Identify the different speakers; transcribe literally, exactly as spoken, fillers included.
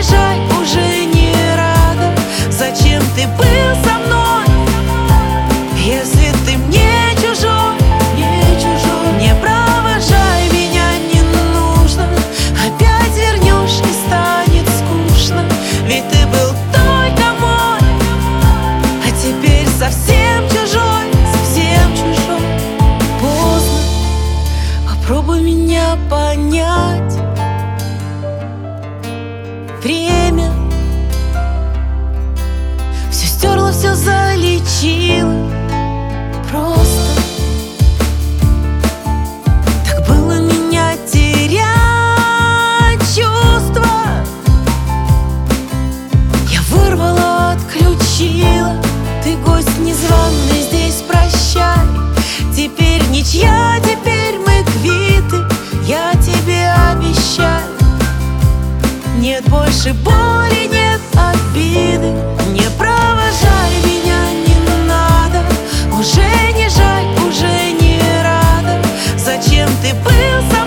Speaker 1: провожай, уже не рада. Зачем ты был со мной, если ты мне чужой, не чужой? Не провожай, меня не нужно. Опять вернешь и станет скучно. Ведь ты был только мой, а теперь совсем чужой, совсем чужой. Поздно, попробуй меня понять. Время все стерло, все залечило. Просто так было меня терять чувства. Я вырвала, отключила. Ты гость незваный, здесь прощай. Теперь ничья, теперь мы квиты. Я тебе обещаю, нет больше боли, нет обиды. Не провожай, меня не надо. Уже не жаль, уже не рада. Зачем ты был со